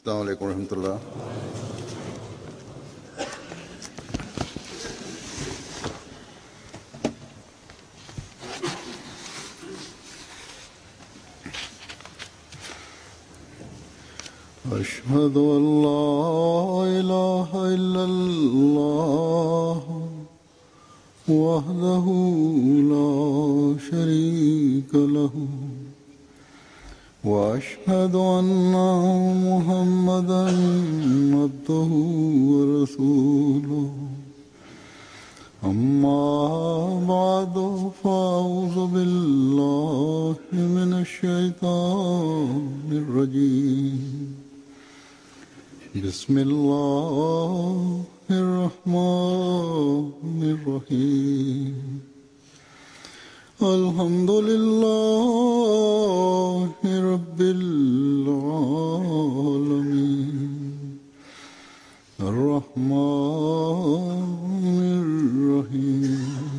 अस्सलाम वालेकुम रहमतुल्लाह। أشهد أن لا إله إلا الله وحده لا شريك له وأشهد أن محمدا عبده ورسوله أما بعد فأعوذ بالله من الشيطان الرجيم بسم الله الرحمن الرحيم الحمد لله رب العالمين الرحمن الرحيم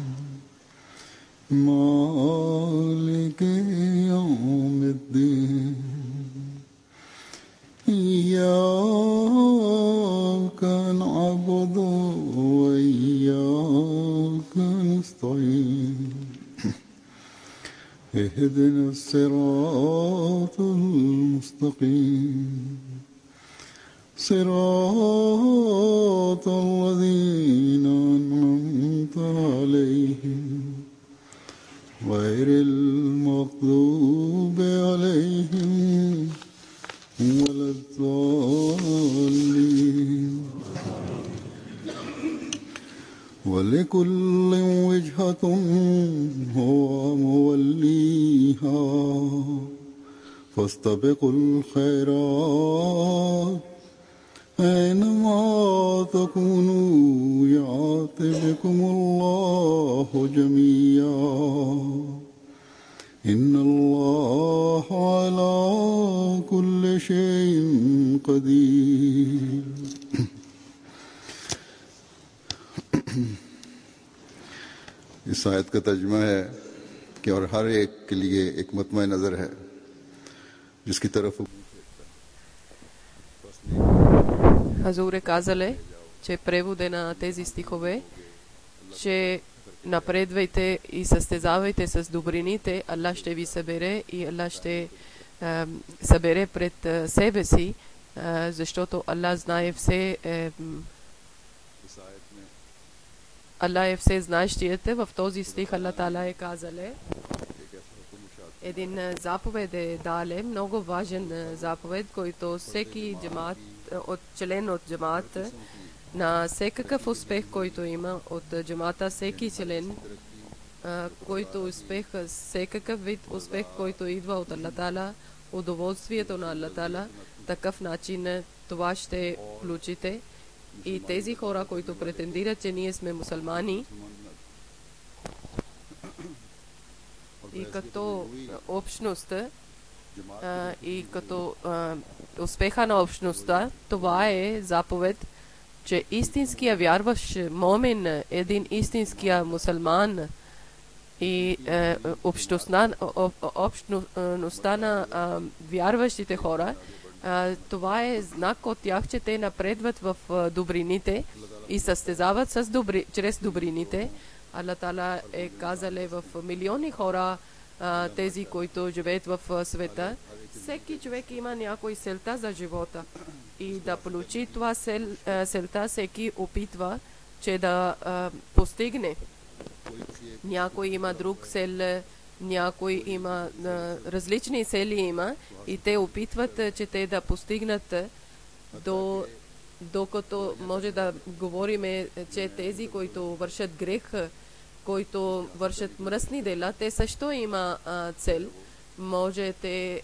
مالك يوم الدين إياك نعبد وإياك نستعين اهدنا الصراط المستقيم صراط الذين أنعمت عليهم غير المغضوب عليهم ولا الضالين ولكل وجهة هو موليها فاستبقوا الخيرات أينما تكونوا يأت بكم الله جميعا إن الله على كل شيء قدير इस आयत का तर्जुमा है कि और हर एक के लिए एक मतमा नज़र है जिसकी तरफ Хазур е казале, че преводе на тези стихове, че напредвайте и състезавайте с добрините, Аллах ще ви събере и Аллах ще събере пред себе си, защото Аллах знае все, Аллах е все знаещият. В този стих Аллах Таала е казале, един заповед е дале, много важен заповед, който всеки джамаат, член от джамаата, на всекакъв успех, който има от джамаата, всеки член, който успех, всекакъв вид успех, който идва от Аллах Таала, удоволствието на Аллах Таала, такъв начин това ще получите. И тези хора, които претендират, че ние сме мусулмани, и като общността, и като успеха на общността, това е заповед, че истинския вярващ момин, един истинския мусулман и общността на вярващите хора, това е знак от тях, че те напредват в добрините и състезават чрез добрините. Аллах Таала е казале в милиони хора, тези, които живеят в света, всеки човек има някой целта за живота. И да получи това целта, всеки опитва, че да постигне. Някой има друг цел, някой има различни цели има и те опитват, че те да постигнат докато може да говориме, че тези, които вършат грех, които вършат мръсни дела, те също има цел. Може те,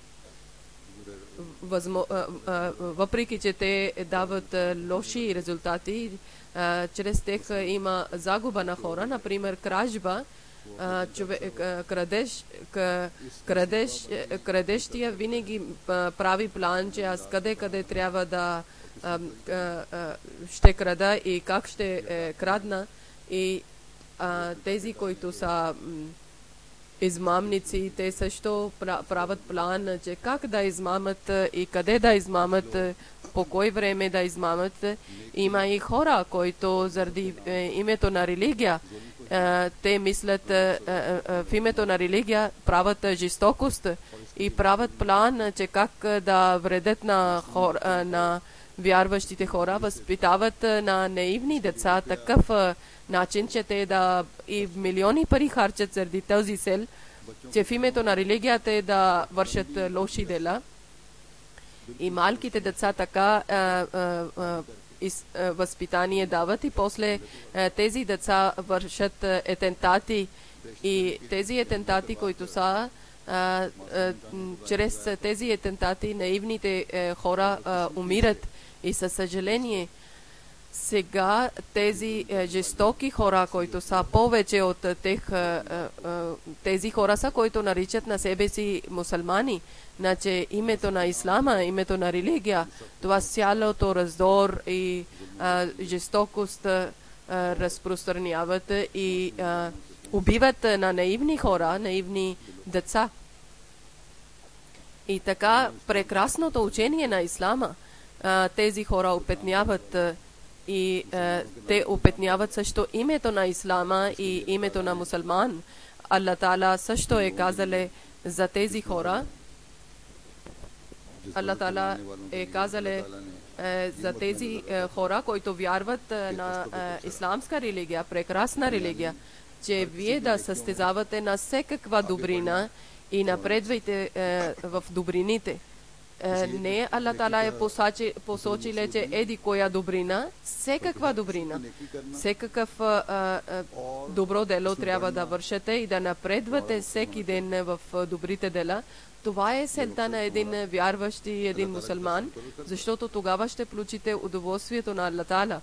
въпреки че те дават лоши резултати, чрез тях има загуба на хора, например кражба. Крадещия винаги прави план, че аз къде трябва да ще крада и как ще крадна. И тези, които са измамници, те също правят план, че как да измамат и къде да измамат, по кой време да измамят. Има и хора, които заради името на религия, те мислят в името на религия правят жестокост и правят план, че как да вредят на вярващите хора, възпитават на наивни деца такъв начин, че те да и милиони пари харчат заради този цел, че в името на религията да вършат лоши дела. И малките деца така възпитание дават и после тези деца вършат атентати. И тези атентати, които са чрез тези атентати наивните хора умират. И със съжаление сега тези жестоки хора, които са повече от тези хора са, които наричат на себе си мусулмани, значи името на ислама, името на религия, това цялото раздор и жестокост разпространяват и убиват на наивни хора, наивни деца. И така прекрасното учение на ислама тези хора опетняват и те опетняват също името на ислама и името на мусулман. Аллах Таала също е казале за тези хора. Аллах Таала е казале за тези хора, които вярват на исламска религия, прекрасна религия, че вие да състезавате на всекаква добрина и напредвайте в добрините. Не Аллах Таала е посочиле, че еди коя добрина, всекаква добрина, всекакъв добро дело трябва да вършите и да напредвате всеки ден в добрите дела. Това е целта на един вярващ и един мусулман, защото тогава ще получите удоволствието на Аллах Таала.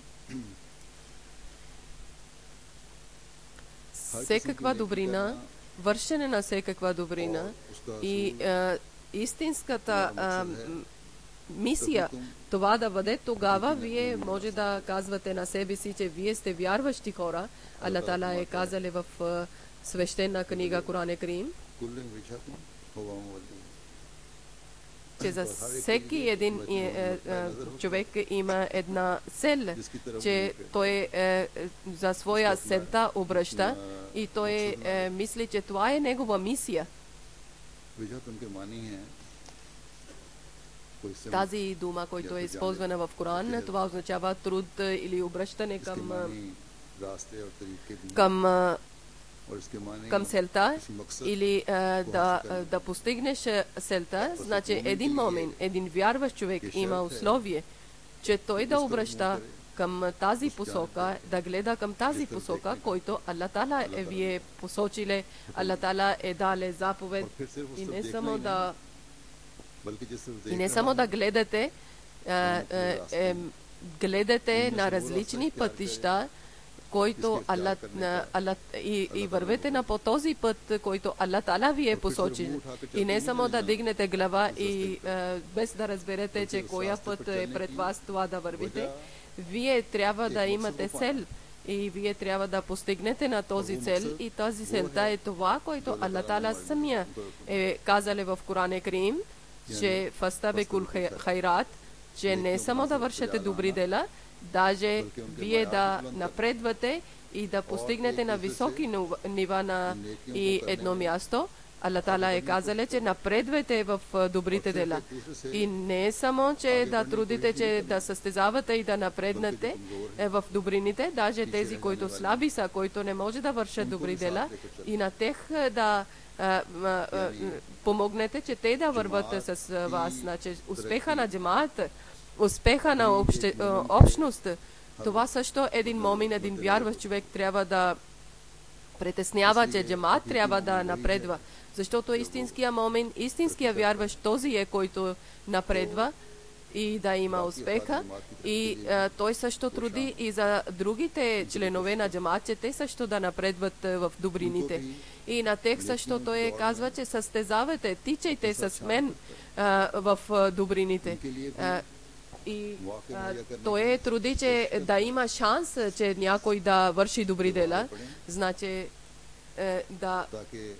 Всекаква добрина, вършене на всекаква добрина и истинската мисия, това да бъде, тогава вие може да казвате на себе си, че вие сте вярващи хора. Аллах Таала е казали в свещена книга Коран Карим, че за всеки един човек има една цел, че той за своя целта обръща и той мисли, че това е негова мисия. Тази дума, която е използвана в Коран, това означава труд или обръщане към целта или да постигнеш целта. Значи един момент, един вярващ човек има условие, че той да обръща към тази посока, да гледа към тази посока, който Аллах Таала ви посочиле, Аллах Таала е дале заповед и не само да гледате, гледате на различни пътища, който и вървете на по този път, който Аллах Таала ви е посочил. И не само да дигнете глава и без да разберете, че коя път е пред вас това да вървите. Вие трябва да имате цел и вие трябва да постигнете на този цел и тази целта е това, което Аллах Таала самия е казали в Коран Карим, че фастабикул хайрат, че не само да вършите добри дела, даже вие да напредвате и да постигнете на високи нива на и едно място. Аллах Таала е казали, че напредвате в добрите дела. И не само, че да трудите, че да състезавате и да напреднете в добрините, даже тези, които слаби са, които не може да вършат добри дела, и на тех да помогнете, че те да върват с вас. Значи успеха на джамаат, успеха на общност, това също един момин, един вярващ човек трябва да притеснява, че джамаат трябва да напредва. Защото истинския момин, истинския вярващ, този е, който напредва и да има успеха. И той също труди и за другите членове на джамаат, че те също да напредват в добрините. И на тех също той казва, че състезавате, тичайте с мен в добрините. И той труди, че да има шанс, че някой да върши добри дела, значи да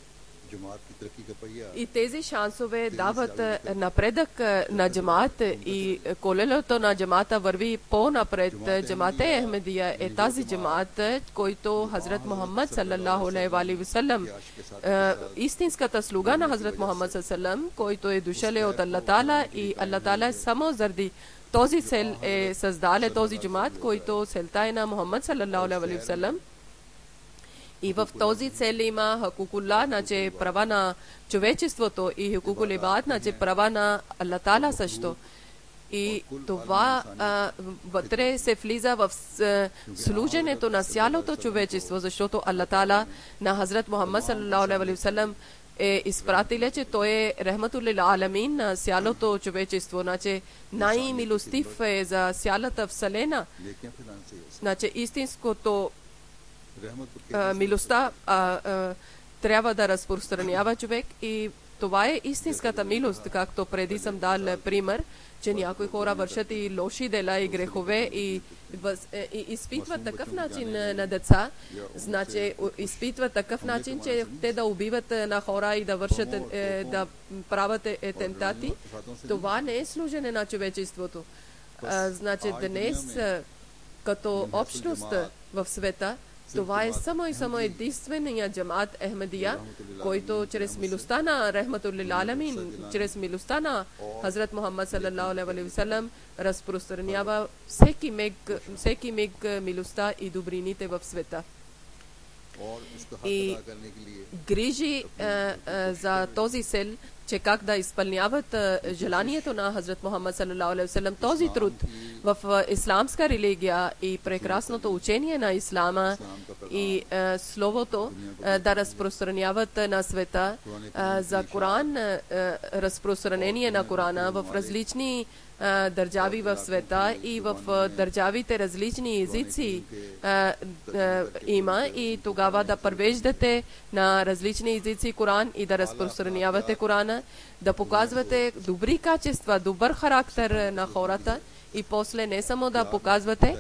जमात की तरक्की का पहिया И тези шансове дават напредък на джамаат и колелото на джамаата върви по-напред. Джамаат Ахмедия е тази джамаат, който Хазрат Мухаммад саллалаху алейхи ва саллям, истинската слуга на Хазрат Мухаммад саллаллаху, който е дошъл от Аллах Таала и Аллах Таала само заради този цел е създал този джамаат, който целта е на Мухаммад саллалаху алейхи ва саллям. И в този цел има хукукулла, значи права на човечеството, и хукукул ибад, значи права на Аллах Таала също. И това вътре се влиза в служенето на цялото човечество, защото Аллах Таала на Хазрат Мухаммад саллалаху алейхи ва саллям е изпратил, че той е рахматул лил аламин на цялото човечество, значи най-милостив е за цялата вселена. Значи истинското милостта трябва да разпространява човек, и това е истинската милост, както преди съм дал пример, че някои хора вършат и лоши дела и грехове и изпитват такъв начин на деца, значи изпитват такъв начин, че те да убиват на хора и да вършат, да правят атентати. Това не е служене на човечеството. Значи днес като общност в света, това е само и само единствения джамаат Ахмедия, който чрез милостта на рахматул лил аламин, чрез милостта на Хазрат Мухаммад саллалаху алейхи ва саллям, разпространява всеки миг милостта и добрините в света. И грижи за този цел, че как да изпълняват желанието на Хазрат Мухаммад саллалаху алейхи ва саллям. Този труд в исламска религия и прекрасното учение на ислама и словото да разпространяват на света за Коран, разпространение на Корана в различни държави в света и в държавите различни езици има, и тогава да превеждате на различни езици Коран и да разпространявате Корана, да показвате добри качества, добър характер на хората, и после не само да показвате,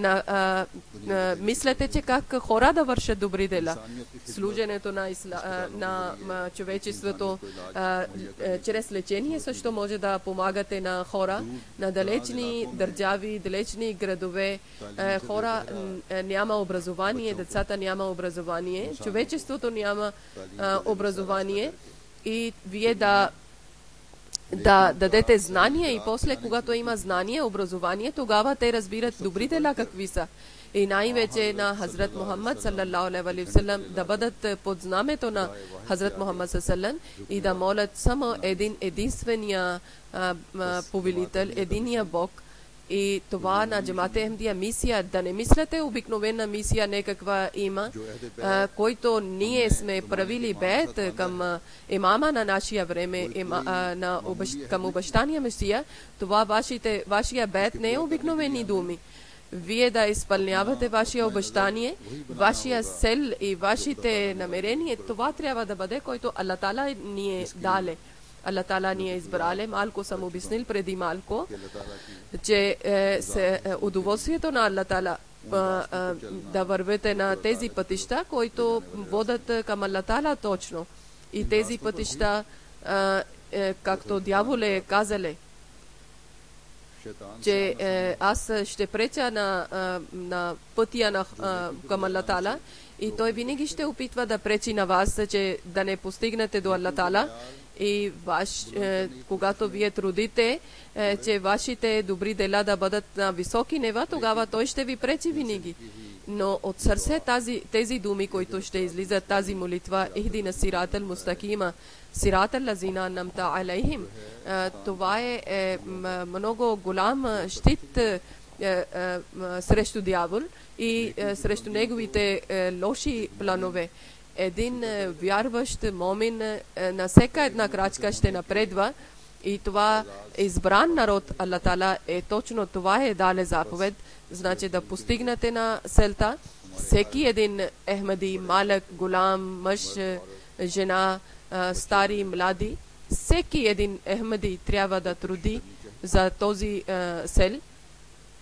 мислете, че как хора да вършат добри дела. Служенето на човечеството чрез лечение също може да помагате на хора на далечни държави, далечни градове. Хора няма образование, децата няма образование, човечеството няма образование, и вие да дадете знания, и после, когато има знание, образование, тогава те разбират добри дела какви са. И най-вече на Хазрат Мухаммад саллалаху алейхи ва саллям, да бъдат под знамето на Хазрат Мухаммад саллаллаху и да молят само единствения повелител, единия Бог. И това на джамаат Ахмедия мисия, да не мислите обикновена мисия някаква има, който ние сме правили бед към имама на нашия време, към обещания Месия. Това вашия бед не е обикновени думи. Вие да изпълнявате вашия обещание, вашия цел и вашите намерения, това трябва да бъде, който Аллах Таала ни е дале. Аллах Таала ни е избрале. Малко съм обяснил преди малко, че удоволствието на Аллах Таала да вървете на тези пътища, които водят към Аллах Таала точно. И тези пътища, както дявол е казале, че аз ще преча на пътя към Аллах Таала, и той винаги ще опитва да пречи на вас, че да не постигнете до Аллах Таала. И когато вие трудите, че вашите добри дела да бъдат на високи нива, тогава той ще ви пречи винаги. Но от сърце тези думи, които ще излизат, тази молитва, Ихдина сиратал мустакима, сиратал лазина анамта алейхим, това е много голям щит срещу дявол и срещу неговите лоши планове. Един вярващ момин на всяка една крачка ще напредва, и това избран народ Аллах Таала е точно това е дале заповед, значи да постигнете на целта. Всеки един Ахмеди, малък, голям, мъж, жена, стари, млади, всеки един Ахмеди трябва да труди за този цел.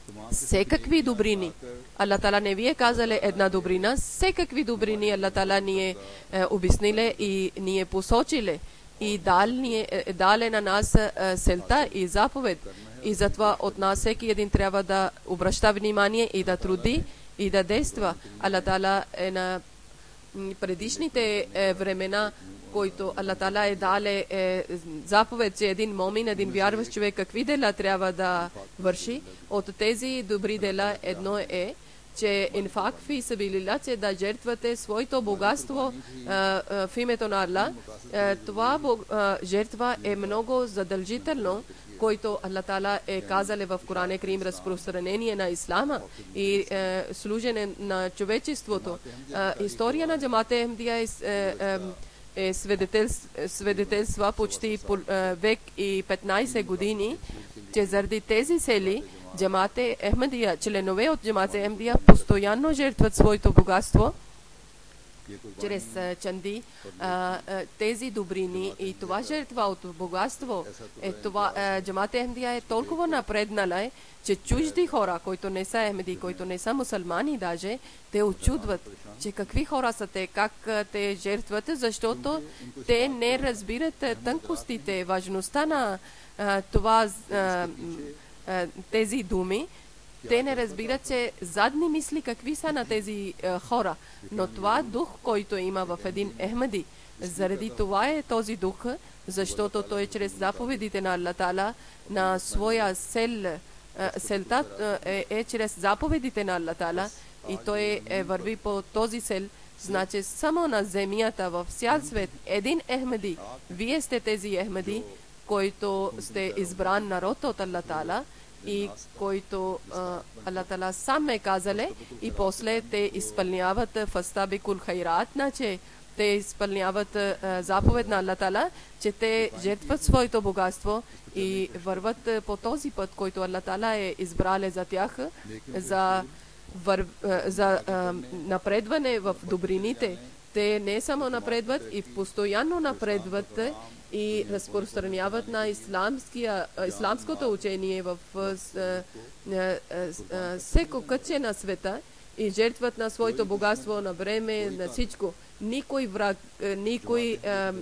всекакви добрини. Аллах Тала не ви е казали една добрина, всекакви добрини Аллах Тала ни е обясниле и ни е посочиле и дале на нас селта и заповед. И затова от нас всеки един трябва да обръща внимание и да труди и да действа. Аллах Тала е на предишните времена, който Аллах Тала е дале заповед, че един момин, един вярващ човек какви дела трябва да върши. От тези добри дела едно е, че инфак фи сабилилlah, че да жертвате своето богатство в името на Аллах. Това жертва е много задължително, който Аллах Тала е казал в Коран Крим, разпространение на ислама и служене на човечеството. История на Джамат-е Ахмадия е свидетелства почти век и 15 години, че заради тези цели Джамат-е Ахмадия, членове от Джамат-е Ахмадия постоянно жертват своето богатство чрез чанди, тези добрини и това жертва от богатство. Джамат-е Ахмадия е толкова напреднала, че чужди хора, които не са ахмеди, които не са мусулмани даже, те очудват, че какви хора са те, как те жертват, защото те не разбират тънкостите, важността на тези думи. Те не разбират, че задни мисли какви са на тези хора. Но това дух, който има в един Ахмади, заради това е този дух, защото той чрез заповедите на Аллах Тала, на своя селта е чрез заповедите на Аллах Тала и той върви по този сел. Значи само на земята, в цял свет, един Ахмади, вие сте тези Ахмади, който сте избран народ от Аллах Тала, и който Аллах Тала сам е казале, и после те изпълняват фастабикул хайрат, значи те изпълняват заповед на Аллах Тала, че те жертват своето богатство и върват по този път, който Аллах Тала е избрал за тях, за напредване в добрините. Те не само напредват и постоянно напредват и разпространяват на исламското учение в всеко кътче на света и жертват на своето богатство, на време, на всичко. Никой враг, никой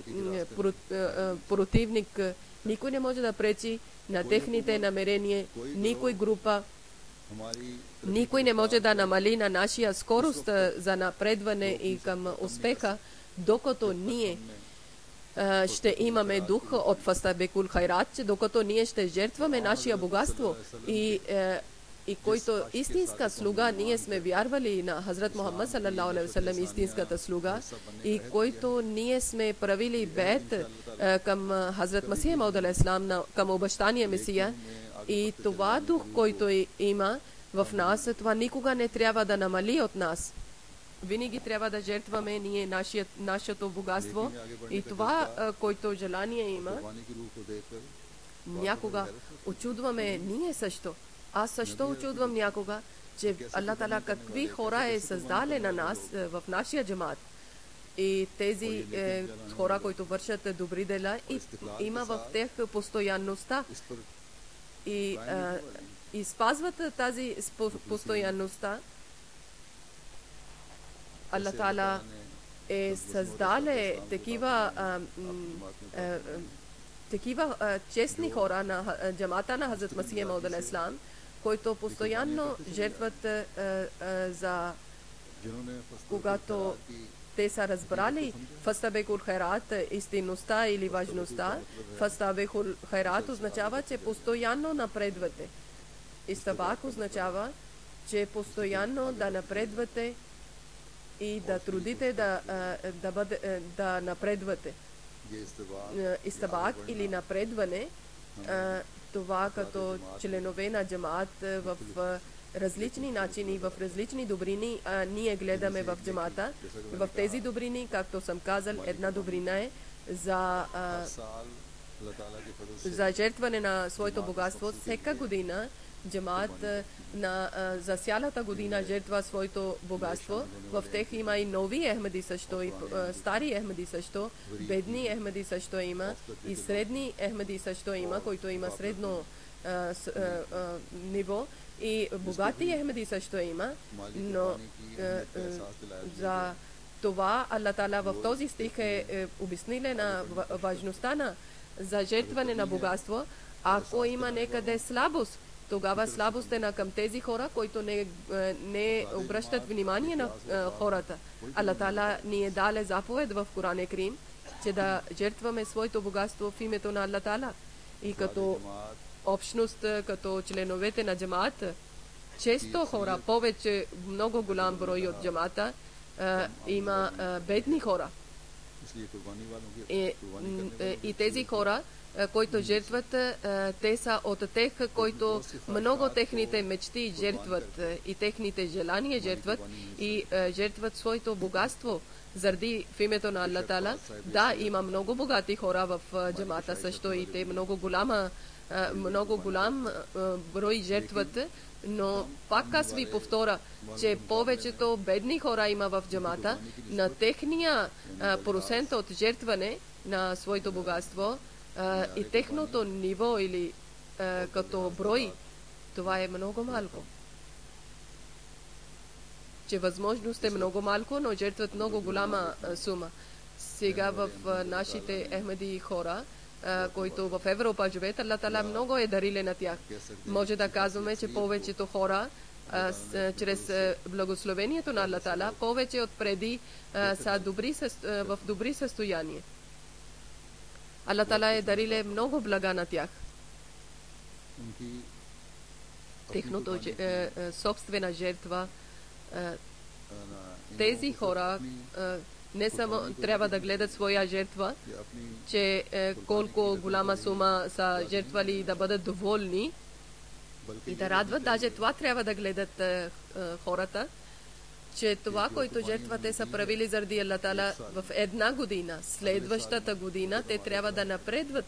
противник, никой не може да пречи на техните намерения, никой група, никой не може да намали на нашия скорост за напредване и към успеха, докато ние ще имаме дух от фастабекул хайрат, докато ние ще жертваме нашия богатство и който истинска слуга, ние сме вярвали на Хазрат Мухаммад саллаллаху алейхи ва саллям, истинската слуга, и който ние сме правили бед към Хазрат Масих Мауд алейхи салам, към обещания Месия, и това дух, който има в нас, това никога не трябва да намали от нас. Винаги трябва да жертваме ние нашето богатство и това, което желание има. Някога очудваме ние също. Аз също очудвам някога, че Аллах Тала какви хора е създали на нас в нашия джамат. И тези хора, които вършат добри дела, и има в тях постоянността. И спазват тази постоянността. Аллах Тала е създале такива честни хора на джамата на Хазрат Масих Мауд алейхи салам, които постоянно жертват за когато те са разбрали фастабекул хайрат, истинността или важността. Фастабекул хайрат означава, че постоянно напредвате. Истабак означава, че постоянно да напредвате и да трудите да напредвате. Истабак или напредване, това като членове на джамаат в различни начини, в различни добрини, ние гледаме в джамата. В тези добрини, както съм казал, една добрина е за жертване на своето богатство. Всяка година джамаат за цялата година жертва своето богатство. В тях има и нови Ахмади също, и стари Ахмади също, бедни Ахмади също има, и средни Ахмади също има, който има средно ниво. И богати Ахмеди също има, но за това Аллах Таала в този стих е обяснили на важността на за жертване на богатство. Ако има някъде слабост, тогава слабост е към тези хора, които не обръщат внимание на хората. Аллах Таала ни е дал заповед в Коран Крим, че да жертваме своето богатство в името на Аллах Таала. И като общност, като членовете на джамаат, често хора, повече, много голям брой от джамаата, има бедни хора. И тези хора, които жертват, те са от тех, които много техните мечти жертват и техните желания жертват и жертват своето богатство заради в името на Аллах Таала. Да, има много богати хора в джамата също и те много голям брой жертват, но пак аз ви повторя, че повечето бедни хора има в джамата, на техния процент от жертване на своето богатство и техното ниво или като брой, това е много малко. Че възможност е много малко, но жертват много голяма сума. Сега в нашите Ахмеди хора, които в Европа живеят, Аллах Таала много е дарили на тях. Може да казваме, че повечето хора чрез благословението на Аллах Таала, повече от преди са в добри състояние. Аллах Таала е дарили много блага на тях. Техното собствена жертва. Тези хора не само трябва да гледат своя жертва, че колко голяма сума са жертвали и да бъдат доволни и да радват. Даже това трябва да гледат хората, че това, което жертвате са правили заради Аллах Таала в една година, следващата година те трябва да напредват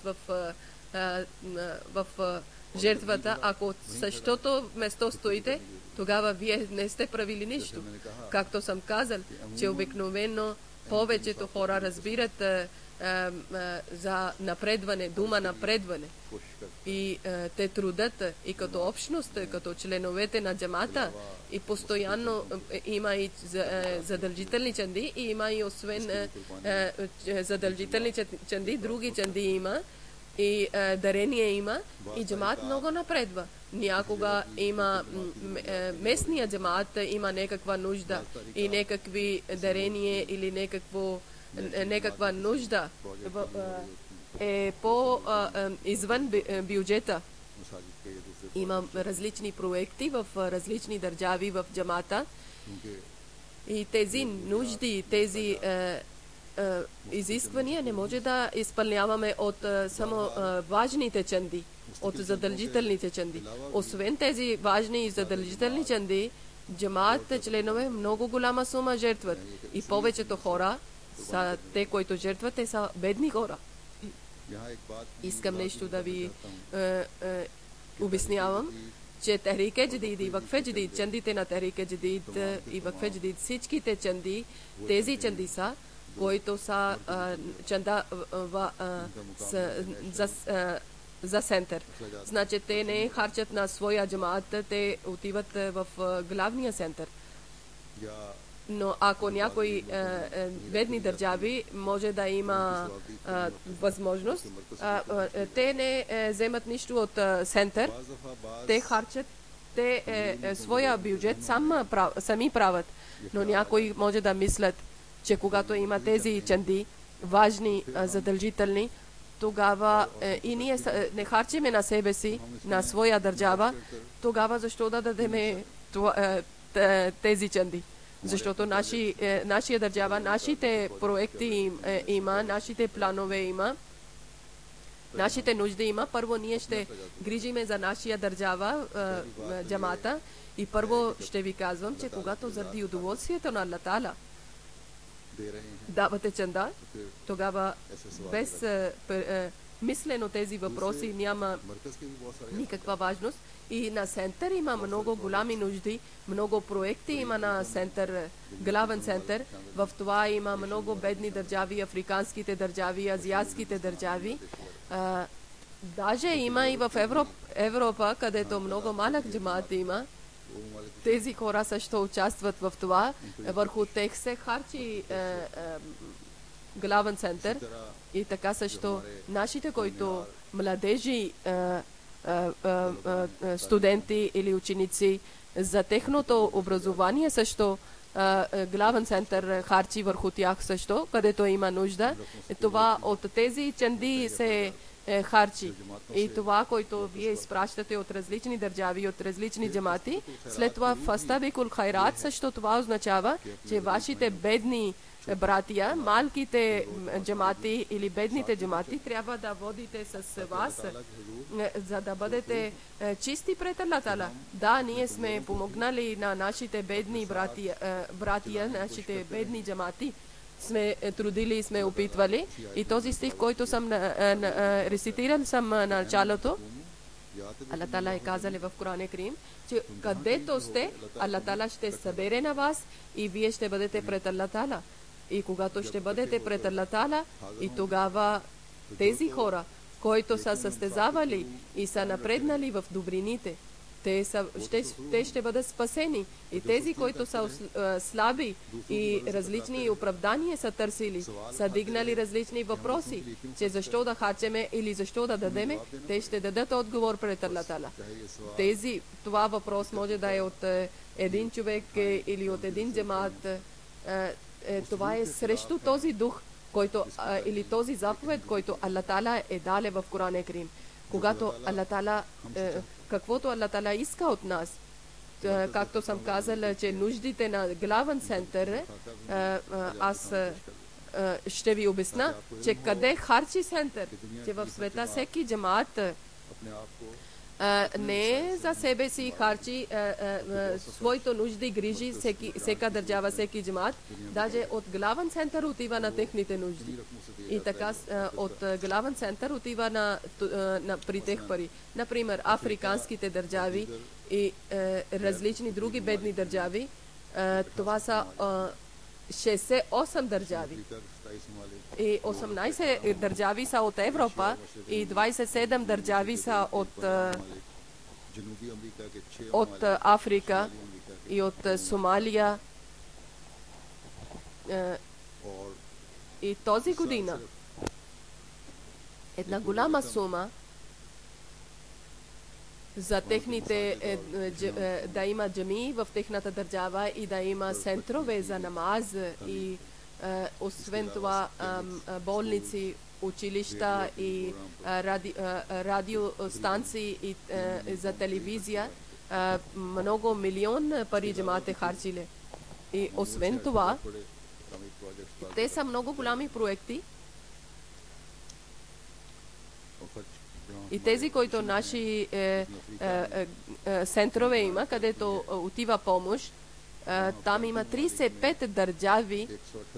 в жертвата. Ако същото место стоите, тогава вие не сте правили нищо. Както съм казал, че обикновено повечето хора разбират за напредване, дума напредване. И те трудат и като общност, като членовете на джамата, и постоянно има и задължителни чанди, и има и освен задължителни чанди, други чанди има, и дарение има, и джамаат много напредва. Някога има местния джамаат има някаква нужда и някакви дарение или някаква нужда е извън бюджета. Има различни проекти в различни държави в джамата и тези нужди, тези изисквания не може да изпълняваме от само важните чанди, от задължителните чанди. Освен тези важни и задължителни чанди, джамаат членове много голяма сума жертват и повечето хора са те, които жертват, те са бедни хора. Искам нещо да ви обяснявам, че Техрик Джадид и Вакф Джадид, чандите на Техрик Джадид и Вакф Джадид, всичките чанди, тези чанди са, които са чанда за център. Значи те не харчат на своя джамаат, те отиват в главния център. Но ако някои бедни държави може да има възможност, те не вземат нищо от център, те харчат, своя бюджет сами правят. Но някои може да мислят, че когато има тези чанди, важни, задължителни, тогава и ние не харчиме на себе си, на своя държава, тогава защо да дадем тези чанди? Защото нашия държава, нашите проекти има, нашите планове има, нашите нужди има. Първо ние ще грижиме за нашия държава, джамата, и първо ще ви казвам, че когато заради удоволствието на Аллах Таала давате чанда, тогава без мислено тези въпроси няма никаква важност. И на център има много голями нужди, много проекти има на център, главен център. В това има много бедни държави, африканските държави, азиатските държави. Даже има и в Европа, където много малък джамат има, тези хора също участват в това. Върху тях се харчи главен център и така също нашите, които младежи, студенти или ученици, за техното образование също главен център харчи върху тях също, където има нужда. Това от тези чанди се харчи. И това, което вие изпращате от различни държави, от различни джамати, след това в Астабикул Хайрат също това означава, че вашите бедни братия, малките джамати или бедните джамати трябва да водите с вас, за да бъдете чисти пред Аллах Таала. Да, ние сме помогнали на нашите бедни братия, нашите бедни джамати, сме трудили, сме опитвали. И този стих, който съм рецитирал съм на началото, Аллах Таала е казали в Коран Карим, че където сте, Аллах Таала ще събере на вас и вие ще бъдете пред Аллах Таала. И когато ще бъдете пред Аллах Таала, и тогава тези хора, които са състезавали и са напреднали в добрините, те ще бъдат спасени. И тези, които са слаби и различни оправдания са търсили, са дигнали различни въпроси, че защо да харчеме или защо да дадеме, те ще дадат отговор пред Аллах Таала. Това въпрос може да е от един човек или от един джамат. Това е срещу този дух, който, или този заповед, който Аллах Таала е дале в Коран Карим. Когато Аллах Таала, каквото Аллах Таала иска от нас, както съм казала, че нуждите на главен център, аз ще ви обясна, че къде харчи център, че в света всеки джамаат не за себе си харчи своите нужди, грижи, всека държава, всеки джамаат, даже от главен център отива на техните нужди. И така от главен център отива при тех пари. Например, африканските държави и различни други бедни държави, това са 68 държави. И 18 държави са от Европа и 27 държави са от Африка и от Сомалия. И този година една голяма сума за техните да има джами в техната държава и да има центрове за намаз и освен това болници, училища и радиостанции и за телевизия. Много милион пари джамаат е харчили. И освен това, те са много голями проекти. И тези, които наши центрове има, където отива помощ, там има 35 държави,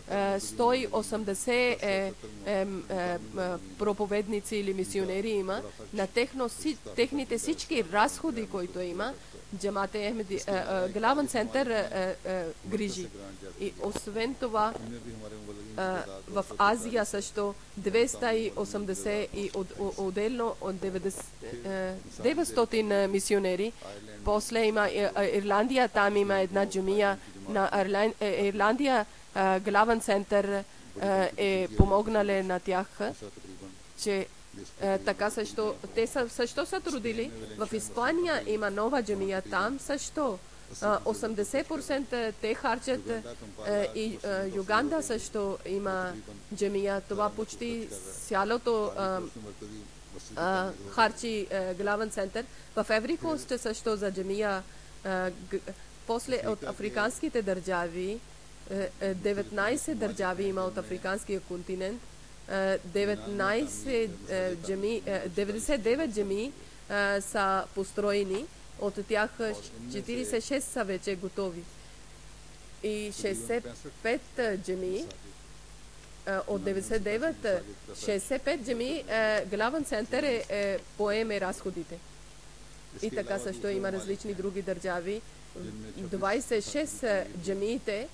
180 проповедници или мисионери има. На техните всички разходи, които има, Джамаат Ахмеди, главен център грижи. И освен това, в Азия също 280 и отделно от 900 мисионери. После има Ирландия, там има една джамия. На Ирландия главен център е помогнали на тях, че така също, те също са трудили. В Испания има нова джамия, там също 80% те харчат и Юганда също има джамия. Това почти цялото харчи главен център. В Еврикост също за джамия. После от африканските държави, 19 държави има от африканския континент, 99 джами са построени, от тях 46 са вече готови. И 65 джами от 99, 65 джами главен център поеме разходите. И така също има различни други държави. 26 джамиите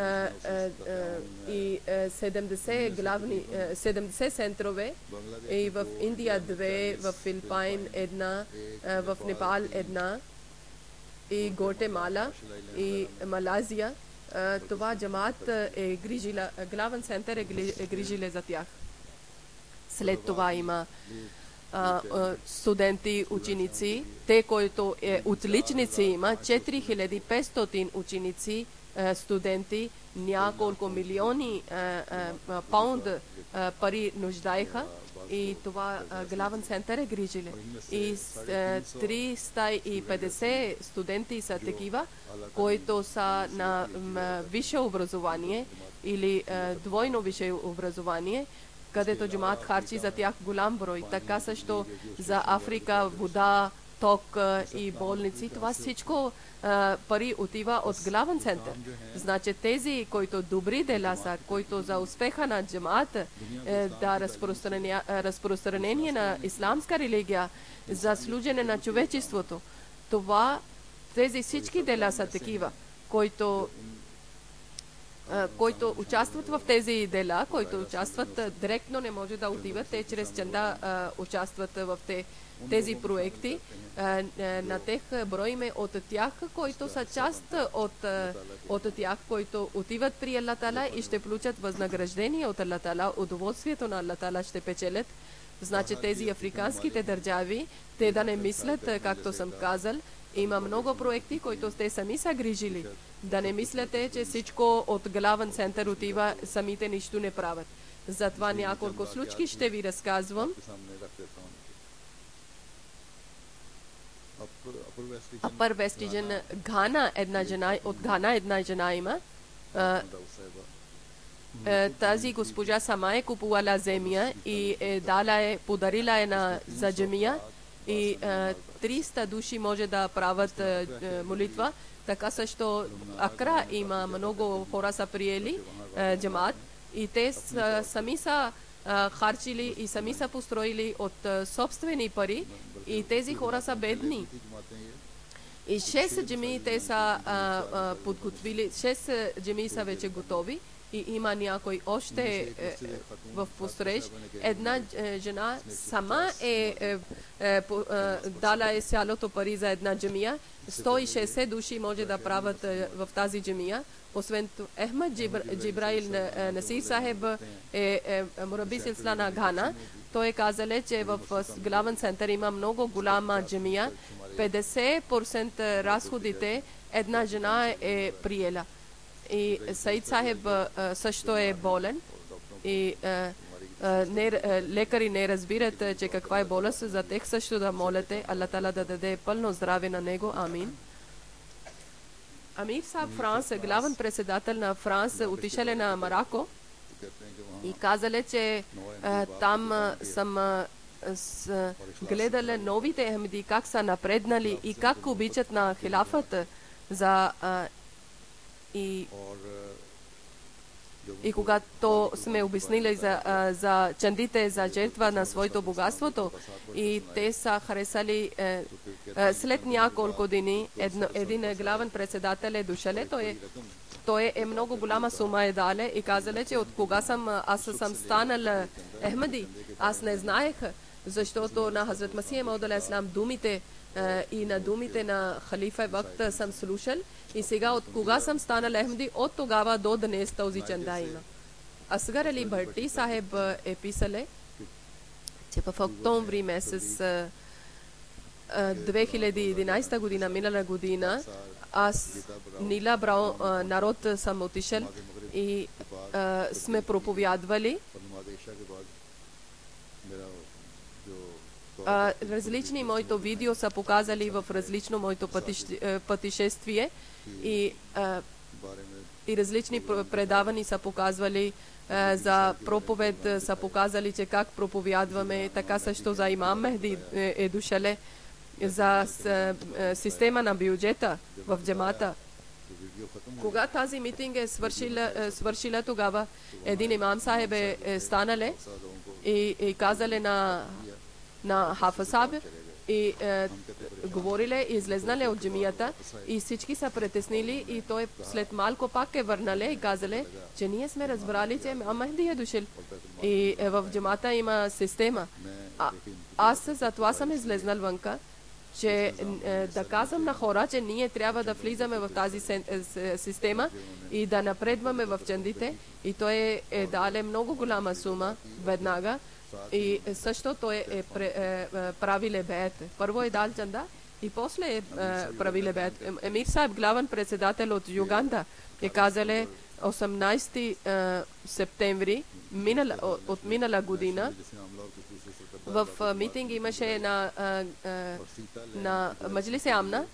и 70 главни 70 центрове и в Индия 2, в Филипайн 1, в Непал 1 и Гватемала и Малайзия. Това джамаат е грижила, главен център е грижила за тях. След това има студенти, ученици, те, които е отличници, има 4500 ученици, студенти, няколко милиони паунд пари нуждаеха и това главен център е грижили. И 350 студенти са такива, които са на висше образование или двойно висше образование, където джамаат харчи за тях голям брой. Така също за Африка вода, ток и болници. Това всичко пари отива от главен център. Значи тези, които добри дела са, които за успеха на джамаата, да разпространение на исламска религия, за служене на човечеството, тези всички дела са такива, които участват в тези дела, които участват директно, не може да отиват, те чрез чанда участват в тези проекти. На тех броиме от тях, които са част от тях, които отиват при Аллах Тала и ще получат възнаграждение от Аллах Тала, удоволствието на Аллах Тала ще печелят. Значи тези африканските държави, те да не мислят, както съм казал, има много проекти, които те сами са грижили. Да не мислите, че всичко от главен център отива, самите нищо не правят. Затова няколко случки ще ви разказвам. Upper West Region, Ghana, от Ghana една жена има. Тази госпожа сама е купувала земя и подарила е за джамия и 300 души може да правят молитва. Така също Акра има много хора са приели джамаат и те сами са харчили и сами са построили от собствени пари и тези хора са бедни. И 6 джамии те са подготвили, 6 джамии са вече готови и има някой още в построеж. Една жена сама дала цялото пари за една джамия. 160 души може да правят в тази джамия. Освен това, Ахмед Джибраил Насир Сахеб е мураби силсила на Гана. Той казал, че в главен център има много голяма джамия. 50% разходите една жена е приела. И Саид Сахеб също е болен и лекари не разбират, че каква е болест, за тях също да молите Аллах Тала да даде пълно здраве на него. Амин. Амир Саб Франс, главен председател на Франс, отишъл на Марако и казал, че там съм гледал новите ахмеди как са напреднали и как обичат на хилафата и когато сме обяснили за чандите, за жертва на своето богатството и те са харесали след няколко дни един главен председател е дошъл, той е много голяма сума е дале и казале, че от кога аз съм станал Ахмеди, аз не знаех, защото на Хазрат Масия Мауд алейхи салам думите и на думите на халифа Вакт съм слушал и сега от кога съм станал Ахмеди, от тогава до днес този чанда има. Асгар Али Бхатти Сахеб е писале, че в октомври месец 2011 година, минала година, аз Нила Браун народ съм отишъл и сме проповядвали. Различни моето видео са показали в различно моето пътешествие и различни предавани са показвали за проповед, са показали, че как проповядваме, така също за имам Мехди е дошъл за система на бюджета в джамата. Кога тази митинг е свършила тогава, един имам Сахеб е станале и казале на Хафъз Сахеб, и говориле, излезнале от джамията и всички са притеснили и той след малко пак върнале и казале, че ние сме разбрали, че Мехди е дошъл и в джамата има система. Аз за това съм излезнал вънка, че да казвам на хора, че ние трябва да влизаме в тази система и да напредваме в чандите. И той даде много голяма сума веднага. И също той правиле беят. Първо дал чанда и после правиле беят. Емир Сахиб, главен председател от Юганда, казале 18 септември от минала година в митинг имаше на Маджлис Амна,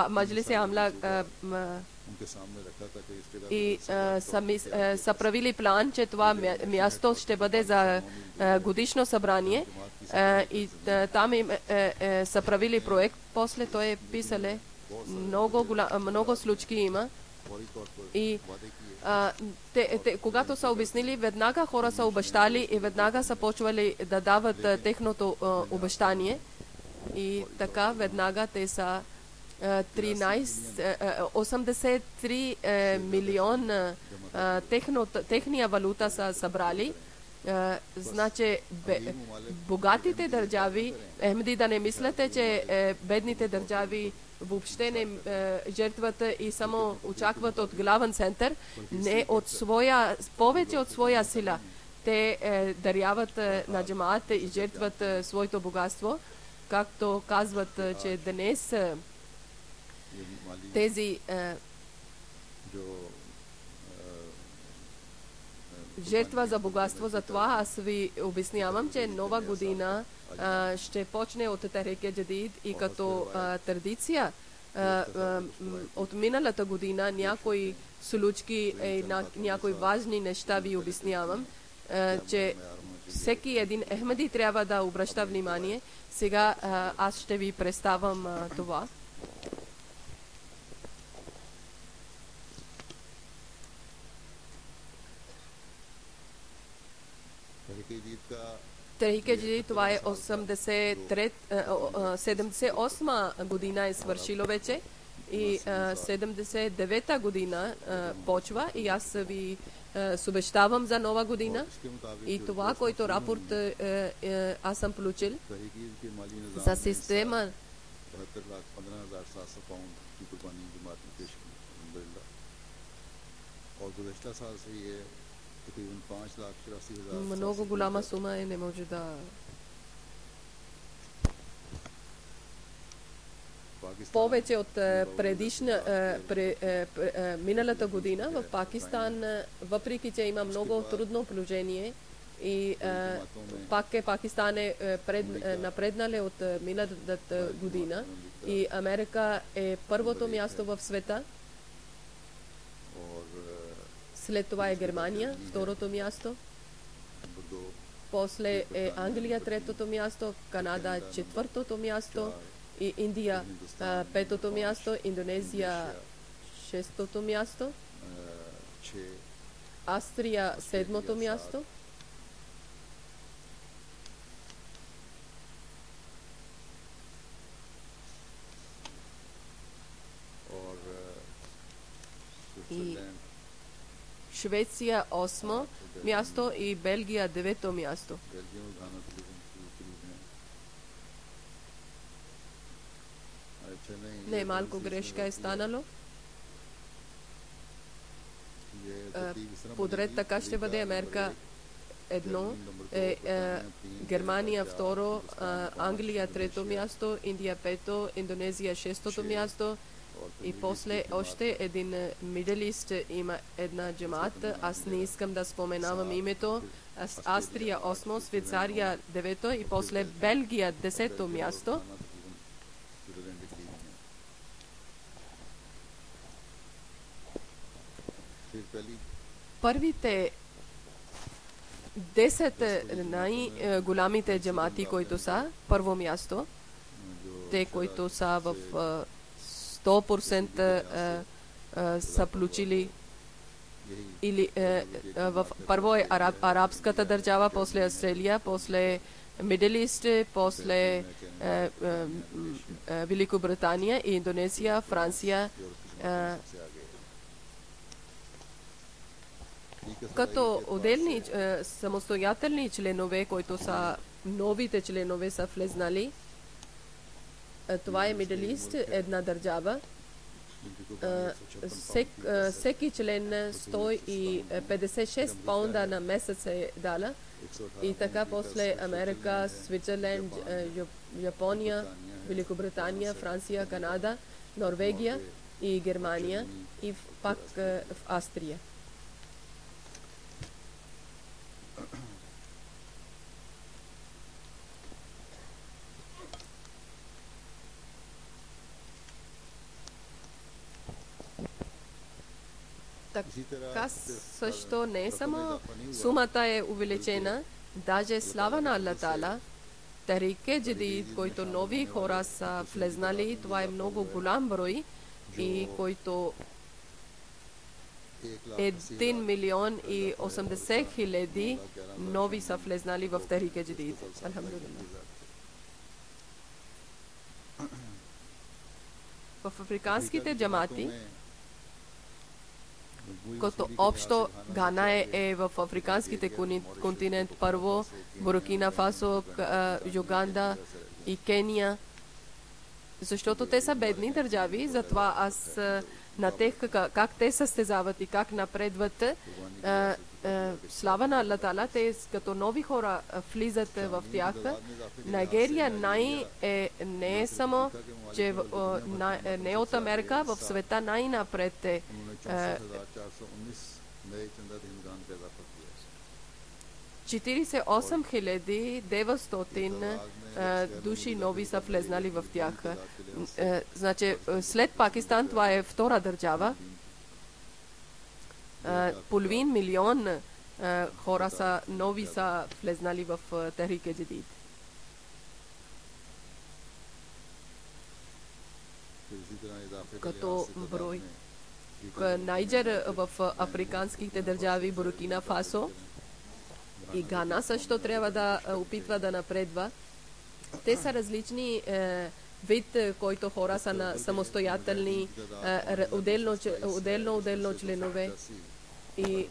и са правили план, че това място ще бъде за годишно събрание и там са правили проект. После той писале много случки има и когато са обяснили, веднага хора са обещали и веднага са почвали да дават техното обещание и така веднага те са 83 милиона техния валута са събрали. Значи богатите държави, Ахмеди, да не мислите, че бедните държави въобще не жертват и само очакват от главен център, не от повече от своя сила. Те даряват на джамаата и жертват своето богатство, както казват, че днес тези жертва за богатство. Затова аз ви обяснявам, че нова година ще почне от Техрик Джадид и като традиция от миналата година някои случки и някои важни неща ви обяснявам, че всеки един Ахмеди трябва да обръща внимание. Сега аз ще ви представям това. Техрик Джадид, това е 78 година е свършило вече и 79-та година почва и аз ви обещавам за нова година и това, който рапорт аз съм получил за система много голяма сума не може да повече от миналата година в Пакистан, въпреки че има много трудно положение и Пакистан е напреднале от миналата година и Америка е първото място в света. След това е Германия, второто място. После е Англия, третото място. Канада, четвъртото място. И Индия, петото място. Индонезия, шестото място. Австрия, седмото място. И Швеция 8 място и Белгия 9 място. Не, малко грешка е станало. Подред така ще бъде Америка 1, Германия 2, Англия 3 място, Индия 5, Индонезия 6 място. И после още един мидалист има една джамаат. Аз не искам да споменавам името. Австрия 8, Швейцария 9 и после Белгия 10 място. Първите 10 най-голямите джамаати, които са първо място, те, които са в 100% са получили или в първо е арабската държава, после Австралия, после Middle East, после Великобритания и Индонезия, Франция, като отделни самостоятелни членове, които са новите членове са влезнали. Това е Middle East, една държава. Всеки член 156 паунда на месец е дала. И така после Америка, Свитзерленд, Япония, Великобритания, Франция, Канада, Норвегия и Германия и пак в Австрия. Така също не само сумата е увеличена, даже слава на Аллах Таала, Тарик-е Джадид, който нови хора са влезнали, това е много голям брой и който 1 милион и 80 хиляди нови са влезнали в Тарик-е Джадид. Алхамдулилlah. В африканските джамати, като общо Гана е в африканските континент първо, Буркина Фасо, Юганда и Кения, защото те са бедни държави, затова аз на тех как те състезават и как напредват, слава на Аллах Таала, те като нови хора влизат в тях. Нигерия не е само, че не от Америка, в света най-напред е. 48,900 души нови са влезнали в тях. Значи, след Пакистан това е втора държава. Половин милион хора са нови са влезнали в Тарик-е Джадид. Като брой. Найджер в африканските държави, Буркина Фасо и Гана също трябва да опитва да напредва. Те са различни вид, който хора са на самостоятелни, отделно членове. И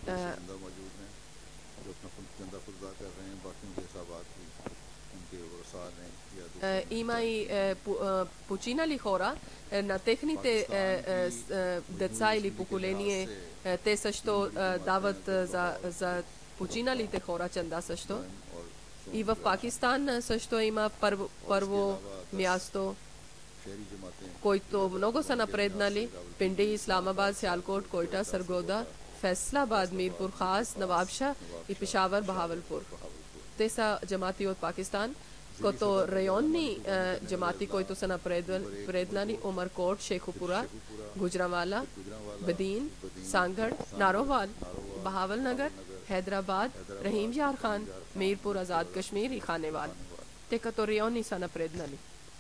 има и починали хора, на техните деца или поколение, те също дават за починалите хора чанда също. И в Пакистан също има първо място, който много са напреднали. Пинди, Исламабад, Сиалкот, Койта, Саргода, Фейсалабад, Мирпур Khas, Nawabshah и Пешавар, Бахавалпур. Те са джамати от Пакистан. Като районни джамати, които са напреднали, Умаркот, Шейхупура, Гуджранвала, Бадин, Сангар, Наровал, Бахавалнагар, Хайдрабад, Рахим Яр Хан, Мирпур, Азад Кашмир и Ханевал. Те като райони са напреднали.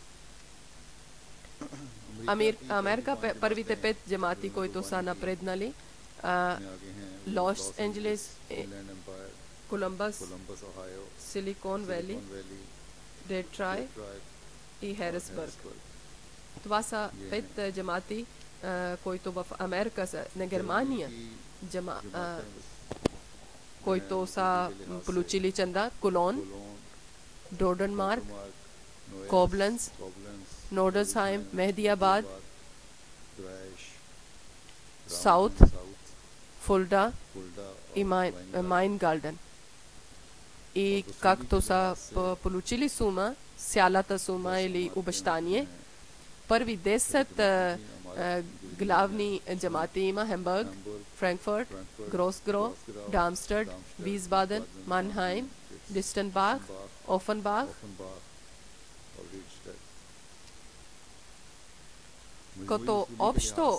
Америка, първите 5 джамати, които са напреднали, Лос Анджелес, Колумбас, Силикон Вали, Детройт и Харисбърг. Това са 5 джамати, които в Америка са. На Германия, които са получили чанда, Колон, Дорденмарк, Кобленц, Нордерсхайм, Мехдиабад, Саут, Фулда и Майнгалден. И както са получили сума, цялата сума или обещание, първи 10 главни джамати има Хамбург, Франкфурт, Гросгро, Дармстад, Висбаден, Манхайм, Дистенбах, Офенбах. Като общо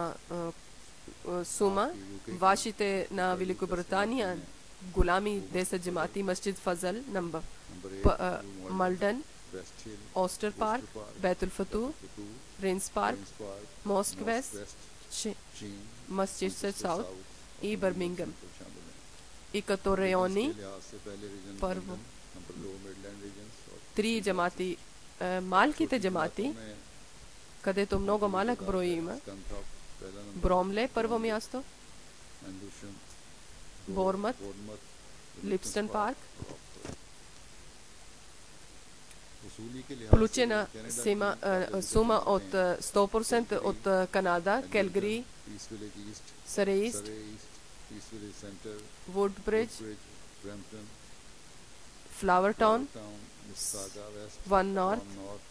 сума, вашите на Великобритания големи 10 джамати, Масджид Фазал, Малден, Остер парк, Бейтул Фату, Рейнс парк, Моск Вест, Масджид Саут и Бърмингъм. И като райони, първо 3 джамати, малките джамати, където много малък брой има. Бромле, първо място, Бормът, Липстън парк. Получена сума от 100% от Канада, Келгри, Surrey East, Woodbridge, Flowertown, One North.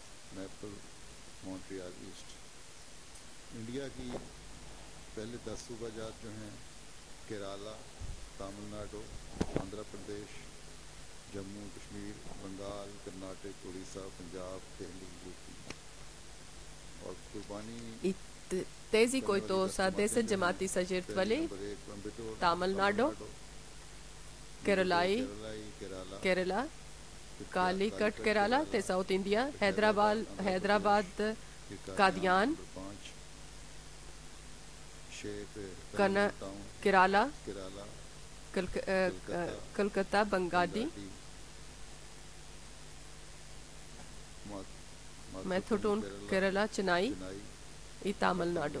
India की पहले 10 सूबा जात जो हैं केरला, तमिलनाडु, आंध्र प्रदेश, जम्मू कश्मीर, बंगाल, कर्नाटक, उड़ीसा, पंजाब, दिल्ली, यूपी और कुर्बानी тези, които са 10 джамати са жертвали, Тамилнаду, Керала, Каликат Керала, те са от Индия, Хайдерабад, Кадиян, Kerala, Kolkata, Bangadi, Methutun, Kerala, Chennai и Тамилнаду.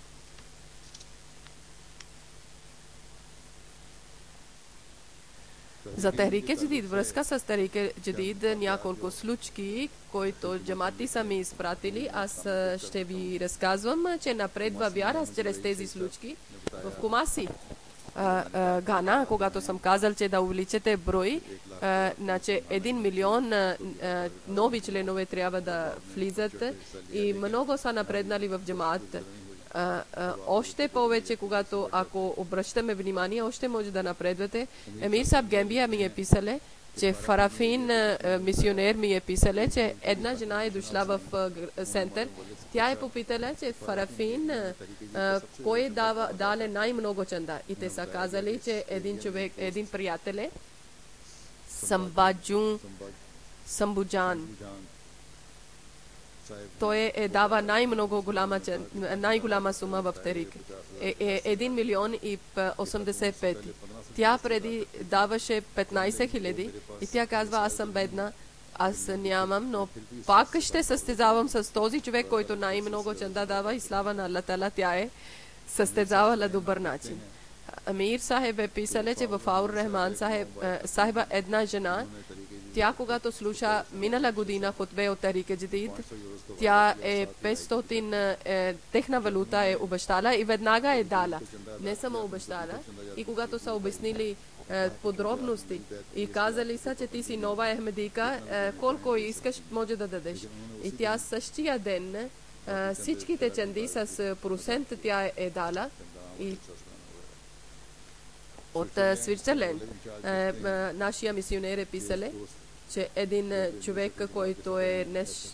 За Техрик-е Джадид, връзка с Техрик-е Джадид, няколко случки, които джамати са ми изпратили. Аз ще ви разказвам, че напредва вяра чрез тези случки. В Кумаси, Гана, когато съм казал, че да увеличите брой, значи 1 милион нови членове трябва да влизат и много са напреднали в джамаат. Още повече, когато ако обръщаме внимание, още може да напредвате. Емир Саб Гембия ми е писале, че Фарафин, мисионер ми е писале, че една жена е дошла в център. Тя е попитала, че Фарафин кой даде най-много чанда. И те са казали, че един приятел е Самбуджан. Той дава най-голяма сума в Техрик. 1 милион и 85. Тя преди даваше 15 хиляди и тя казва, аз съм бедна, аз нямам, но пак ще състезавам с този човек, който най-много чанда дава и слава на Аллах Таала, тя е състезавала добър начин. Амир Сахеб е писале, че в Аур Рахман Сахеба една жена, тя когато слуша минала година хутбе от Техрик-е Джадид, тя е 500 техна валута е обещала и веднага е дала. Не само обещала. И когато са обяснили подробности и казали са, че ти си нова ахмедийка, колко искаш може да дадеш. И тя същия ден всичките чанди с процент тя е дала и от Свитзерленд нашия мисионер е писале, че един човек, който е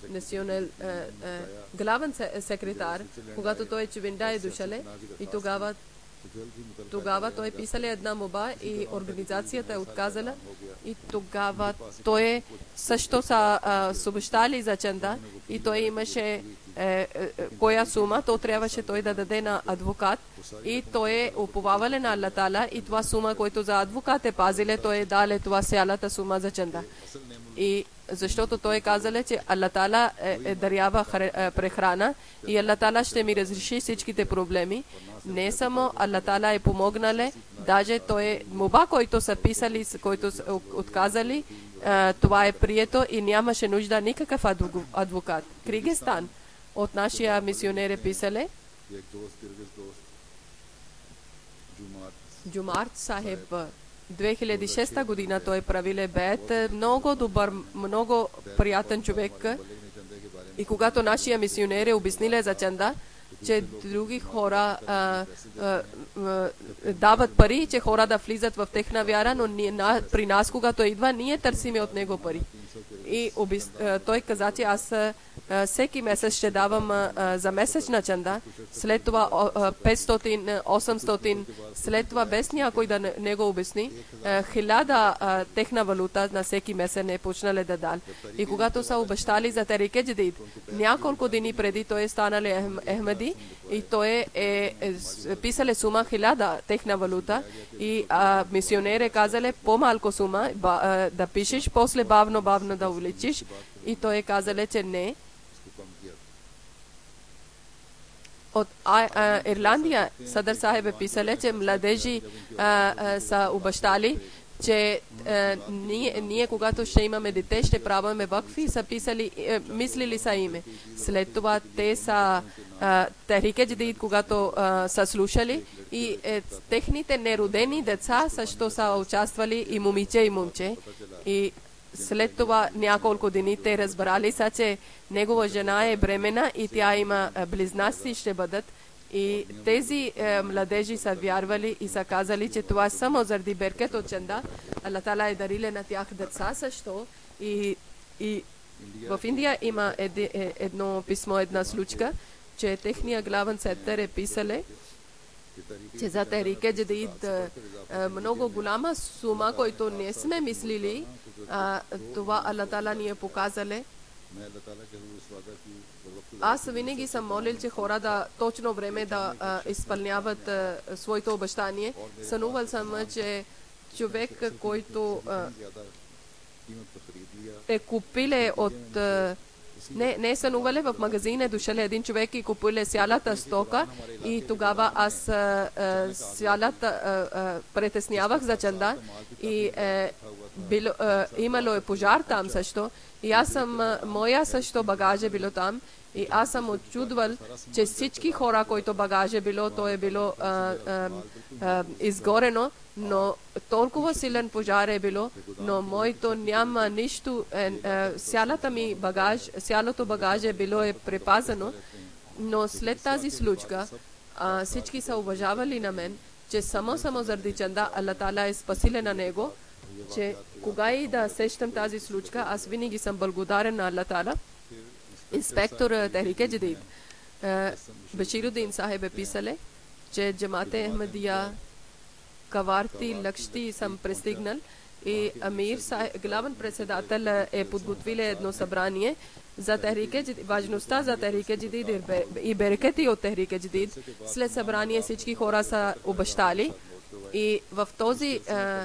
главен секретар, когато той е чувенда е дошале и тогава той е писале една моба и организацията е отказала и тогава той също са обещали за чанда и той имаше коя сума, то трябваше той да даде на адвокат и той е уповавале на Аллах Таала и това сума, който за адвокат е пазиле, той е дале това цялата сума за чанда. И защото той казале, че Аллах Таала дарява прехрана и Аллах Таала ще ми разреши всичките проблеми. Не само Аллах Таала е помогнале, даже той е моба, който са писали, който са отказали, това е прието и нямаше нужда никакъв адвокат. Киргизстан от нашия мисионер е писале, Джумарт Сахеб 2006 година той правиле бед, много добър, много приятен човек. И когато нашия мисионер е обяснил за чанда, че други хора дават пари, че хора да влизат в техна вяра, но при нас, когато идва, ние търсиме от него пари. И той каза, че аз всеки месец ще давам за месечна чанда, след това 500, 800, след това без някой да не го обясни, 1000 техна валута на всеки месец не е почнали да дал. И когато са обещали за Техрик Джадид, няколко дни преди той е станали Ахмади и той е писали сума 1000 техна валута и мисионери казали по-малко сума да пишеш, после бавно да увеличиш и той е казали, че не. От Ирландия Садар Сахеб е писали, че младежи са обещали, че ние когато ще имаме дете, ще правиме вакфи, са писали, мислили са име. След това те са Техрик Джадид, когато са слушали и техните неродени деца също са участвали и момиче и момче. И след това няколко дни те разбрали са, че негова жена е бремена и тя има близнаци ще бъдат. И тези младежи са вярвали и са казали, че това само заради беркет от чанда. Аллах Таала е дарили на тях деца също. И в Индия има едно писмо, една случка, че техния главен център е писали, че за Техрик Джадид много голяма сума, който не сме мислили, това Аллах Таала ни е показали. Аз винаги съм молил, че хора да точно време да изпълняват своето обещание. Сънувал съм, че човек, който е купиле от... Не е сънували в магазин, е дошъл един човек и купиле цялата стока и тогава аз цялата притеснявах за чанда и имало е пожар там също и аз съм, моя също багаже било там и аз съм очудвал, че всички хора, които багаже било, то е било изгорено, но толкова силен пожар е било, но моето няма нищо, цялата ми багаж, цялото багаже било е препазено, но след тази случка всички са уважавали на мен, че само заради чанда Аллах Таала е спасилен на него, че кога и да сещам тази случка, аз винаги съм благодарен на Аллах Таала. Инспектор Техрик Джадид Баширудин Сахеб е писали, че Джамате Ахмадия Каварти, Лакшти съм пристигнал и Амир, главен председател, е подготвили едно събрание за Техрик Джадид, важността за Техрик Джадид и берекети от Техрик Джадид. След събрание всички хора са обещали и в този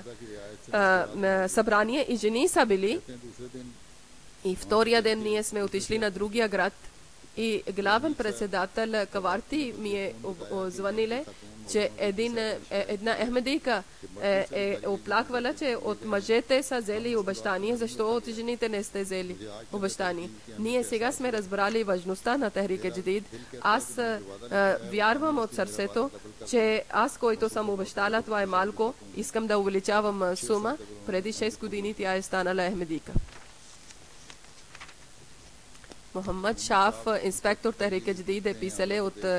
събрание и жени са били. И втория ден ние сме отишли на другия град и главен председател Каварти ми е звъниле, че една ахмедийка е оплаквала, че от мъжете са взели обещание, защо от жените не сте взели обещание. Ние сега сме разбрали важността на Техрик Джадид. Аз вярвам от сърцето, че аз, който съм обещала, това е малко, искам да увеличавам сума. Преди 6 години тя е станала ахмедийка. Мохаммад Шаф, инспектор Техрик Джадид, е писали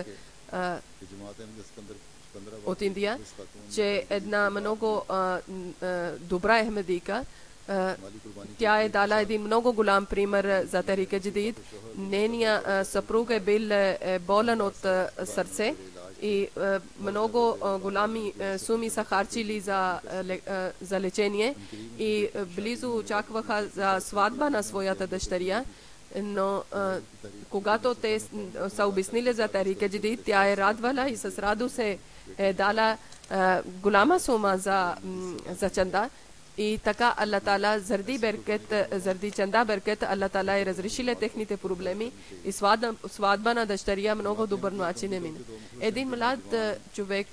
от Индия, че една много добра ахмедийка, тя е дала един много голям пример за Техрик Джадид. Нейният съпруг е бил болен от сърце и много голями суми са харчили за лечение и близо очакваха за сватба на своята дъщеря. Но когато те са обяснили за Техрик Джадид, тя е радвала и с радост е дала голяма сума за чанда. И така Аллах Таала заради беркет, заради чанда беркет, Аллах Таала е разрешила техните проблеми и сватба на дъщеря много добър начин е мина. Един млад човек,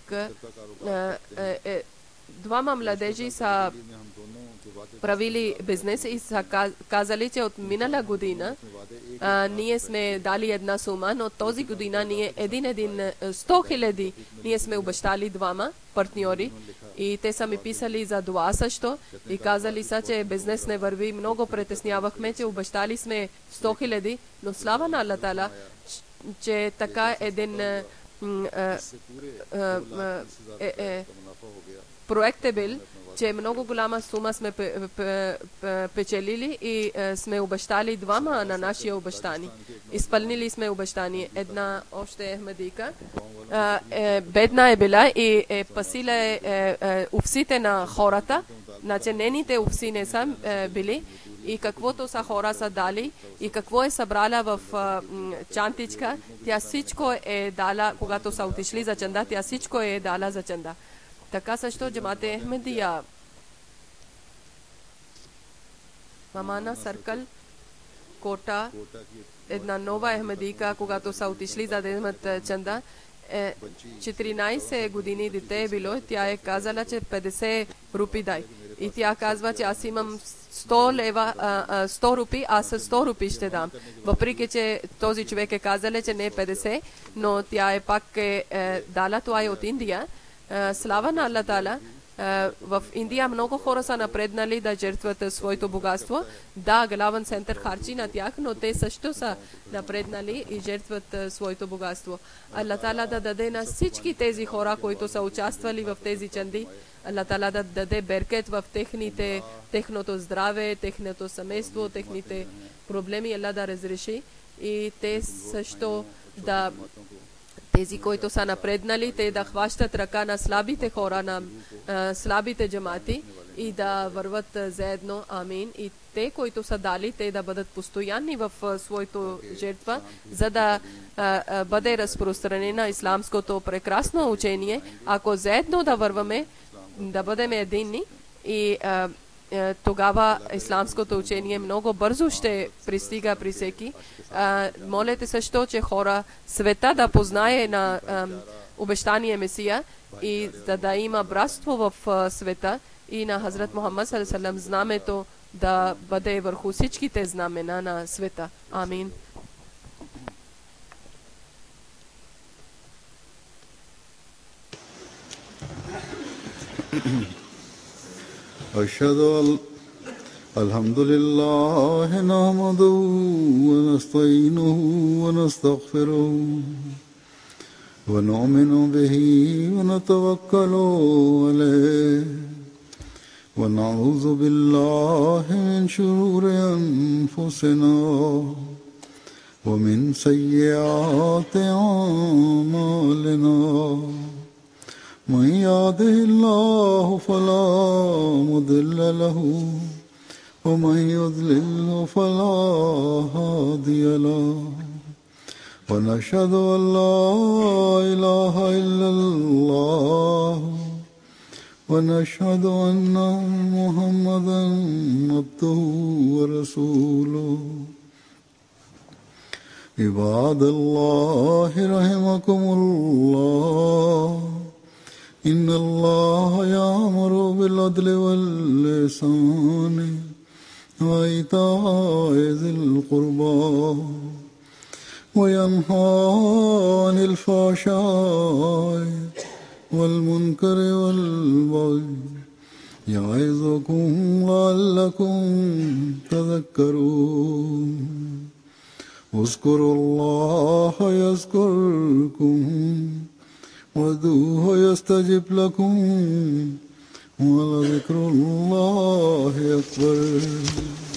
двама младежи са правили бизнес и са казали, че от минала година ние сме дали една сума, но този година ние 100 000 ние сме обещали двама партньори и те са ми писали за дуа също и казали са, че бизнес не върви. Много притеснявахме, че обещали сме 100 000, но слава на Аллах Таала, че така един проект е бил че много голяма сума сме печелили и сме обещали двама на нашия обещани. Изпълнили сме обещание. Една още Ахмадийка бедна е била и пасила овсите на хората, значи нейните овси не са били и каквото са хора са дали и какво е събрала в чантичка, тя всичко е дала, когато са отишли за чанда, тя всичко е дала за чанда. Така също Джамат-е Ахмадия, Мамана Съркъл, Кота, една нова Ахмадийка, когато са отишли за да имат чанда, 14 години дете е било, тя е казала, че 50 рупи дай. И тя казва, че аз имам 100 лева, 100 рупи, аз с 100 рупи ще дам. Въпреки, че този човек е казал, че не е 50, но тя е пак дала, това е от Индия. Слава на Аллах Таала. В Индия много хора са напреднали да жертват своето богатство. Да, главен център харчи на тях, но те също са напреднали и жертват своето богатство. Аллах Таала да даде на всички тези хора, които са участвали в тези чанди, Аллах Таала да даде беркет в техното здраве, техното семейство, техните проблеми, Аллах да разреши и те също да тези, които са напреднали, те да хващат ръка на слабите хора, на слабите джамати и да върват заедно. Амин. И те, които са дали, те да бъдат постоянни в своето жертва, за да бъде разпространено исламското прекрасно учение. Ако заедно да върваме, да бъдем единни и тогава исламското учение много бързо ще пристига при всеки. Молете също, че хора света да познае на обещания Месия и да има братство в света и на Хазрат Мухаммад саллаллаху алейхи ва саллям знамето да бъде върху всичките знамена на света. Амин. أشهد أن الحمد لله نحمده ونستعينه ونستغفره ونؤمن به ونتوكل عليه ونعوذ بالله من شرور أنفسنا ومن سيئات أعمالنا من يهده الله فلا مضل له ومن يضلل فلا هادي له ونشهد أن لا إله إلا الله ونشهد أن محمدا عبده ورسوله عباد الله رحمكم الله إن الله يأمر بالعدل والإحسان وإيتاء ذي القربى وينهى عن الفحشاء والمنكر والبغي يعظكم لعلكم تذكرون اذكروا الله يذكركم وادعوه يستجب لكم ولذكر الله أكبر